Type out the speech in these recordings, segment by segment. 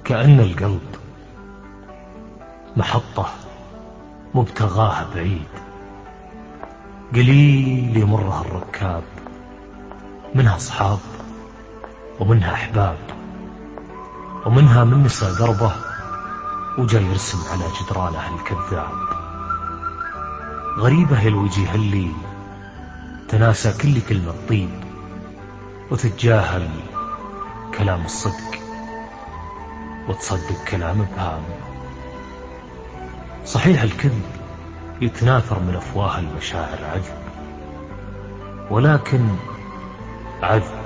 كأن القلب محطة مبتغاها بعيد، قليل يمرها الركاب، منها أصحاب ومنها أحباب، ومنها من نسى دربه وجا يرسم على جدرانه الكذاب. غريبة الوجيه اللي تناسى كل كلمة طيب وتتجاهل كلام الصدق وتصدق كلام ابهام. صحيح الكذب يتناثر من أفواه المشاعر عذب، ولكن عذب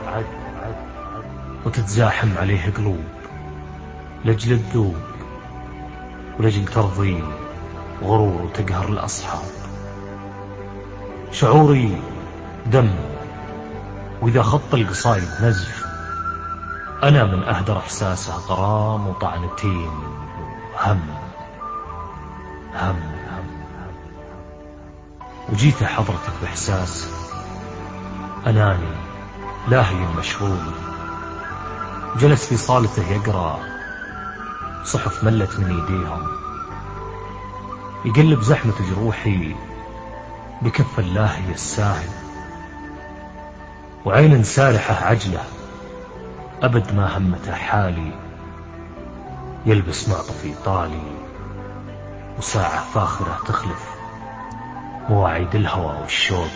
وتتزاحم عليه قلوب لجل الذوب ولجل ترضي غرور وتقهر الأصحاب. شعوري دم، وإذا خط القصايد نزف أنا من أهدر إحساسه غرام وطعنتين هم. وجيت حضرتك بإحساس أناني لاهي مشغول، جلس في صالته يقرأ صحف ملت من يديهم، يقلب زحمة جروحي بكف اللاهي الساهل، وعين سارحة عجلة أبد ما همته حالي، يلبس معطفي طالي وساعة فاخرة تخلف مواعيد الهوى والشوق،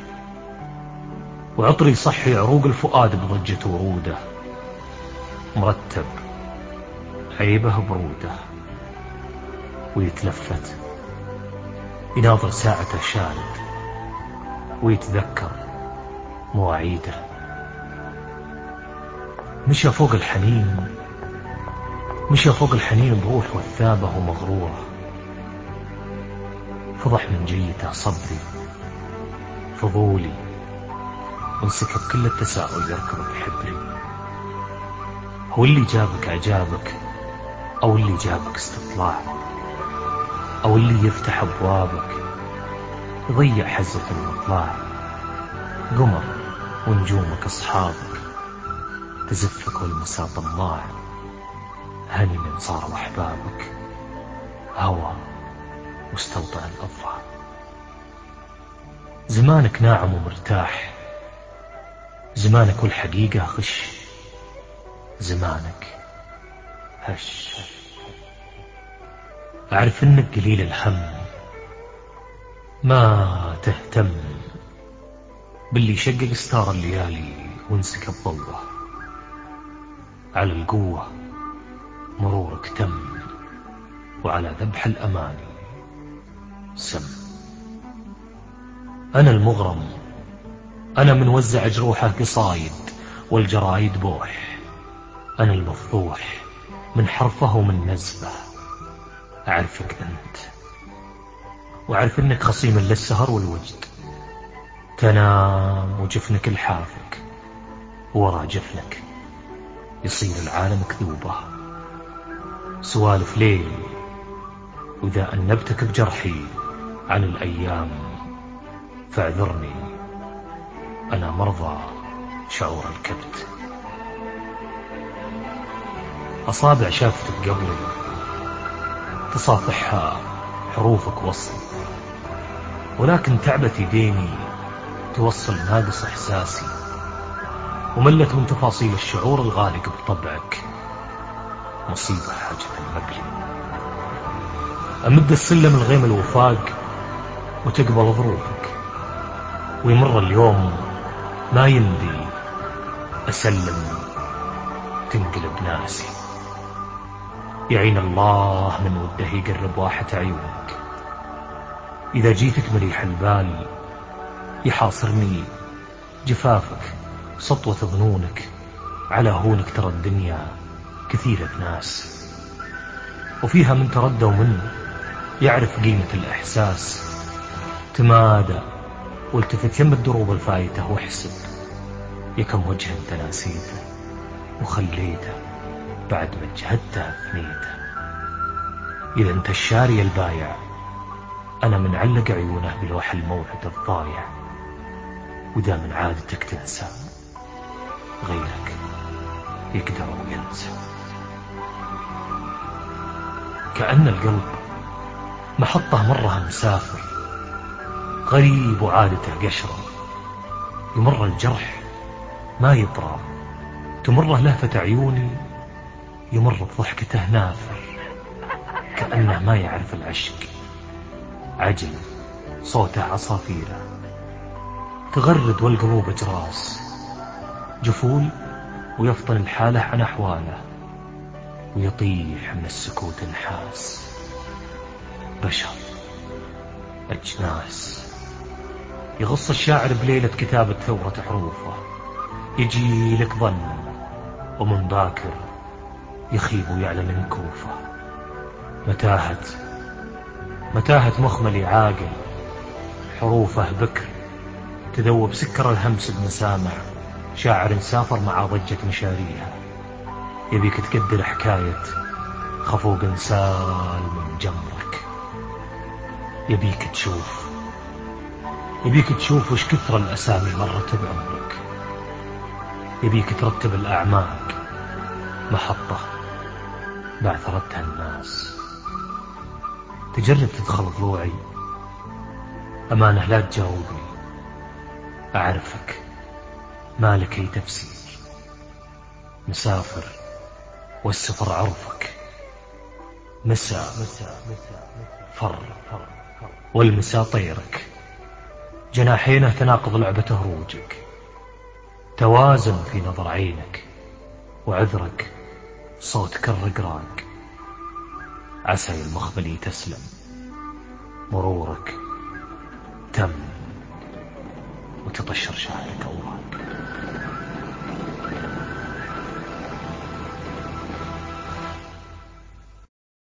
وعطري صحي عروق الفؤاد بضجة وروده، مرتب عيبه بروده، ويتلفت يناظر ساعته شارد ويتذكر مواعيده. مشى فوق الحنين بروح وثابه ومغروره، فضح من جيته صبري فضولي، وانسكب كل التساؤل يركض بحبري. هو اللي جابك عجابك، أو اللي جابك استطلاع، أو اللي يفتح أبوابك يضيع حزة المطلع. قمر ونجومك أصحابك تزفك والمساء طماع، هني من صاروا أحبابك هوى واستوطن الأضلاع. زمانك ناعم ومرتاح، زمانك والحقيقة غش، زمانك هش. أعرف إنك قليل الهم، ما تهتم باللي شقق ستار الليالي وانسكب ضوءه، على القوة مرورك تم، وعلى ذبح الأماني سم. أنا المغرم، أنا من وزع جروحه قصايد والجرايد بوح، أنا المفضوح من حرفه ومن نزفه. أعرفك أنت، وأعرف أنك خصيم للسهر والوجد، تنام وجفنك الحافك، وورا جفنك يصير العالم كذوبة. سوالف ليل، وإذا أنبتك بجرحي عن الأيام فاعذرني، أنا مرضى شعور الكبت. أصابع شافتك قبلي تصافحها حروفك وصل، ولكن تعبت يديني توصل ناقص إحساسي، وملت من تفاصيل الشعور الغالق بطبعك مصيبة حاجة المبلي. أمد السلم الغيم الوفاق وتقبل ظروفك، ويمر اليوم ما يمدي أسلم تنقلب ناسي. يعين الله من وده يقرب واحة عيونك، إذا جيتك مليح البال يحاصرني جفافك سطوة ظنونك، على هونك ترى الدنيا كثيرة ناس، وفيها من تردى ومن يعرف قيمة الإحساس. تمادى والتفت يم الدروب الفايته واحسب يكم وجه انت ناسيته وخليته بعد ما جهدته فنيته. إذا انت الشاري البايع، أنا من علق عيونه بلوح الموعد الضايع، وإذا من عادتك تنسى غيرك يقدر وينسى. كأن القلب محطة مرها مسافر، غريب وعادته قشرة، يمر الجرح ما يطرى، تمره لهفة عيوني، يمر بضحكته نافر، كأنه ما يعرف العشق، عجل صوته عصافيره، تغرد والقلوب اجراس، جفول ويفطن الحالة عن أحواله، ويطيح من السكوت نحاس. بشر أجناس، يغص الشاعر بليلة كتابة ثورة حروفه، يجي لك ظن ومن باكر يخيب ويعلن انكوفه. متاهة مخملي عاقل، حروفه بكر تذوب سكر الهمس بمسامع شاعر سافر مع ضجة مشاريها. يبيك تقدر حكاية خفوق سال من جمرك، يبيك تشوف وش كثر الأسامي مرت بعمرك، يبيك ترتب الأعماق محطة بعثرتها الناس. تجرب تدخل ضلوعي، أمانة لا تجاوبني، أعرفك ما لك أي تفسير، مسافر والسفر عرفك، مسا فر والمسا طيرك، جناحينه تناقض لعبة هروجك، توازن في نظر عينك، وعذرك صوتك الرقراق، عسى المخبلي تسلم، مرورك تم وتطشر شعرك الله.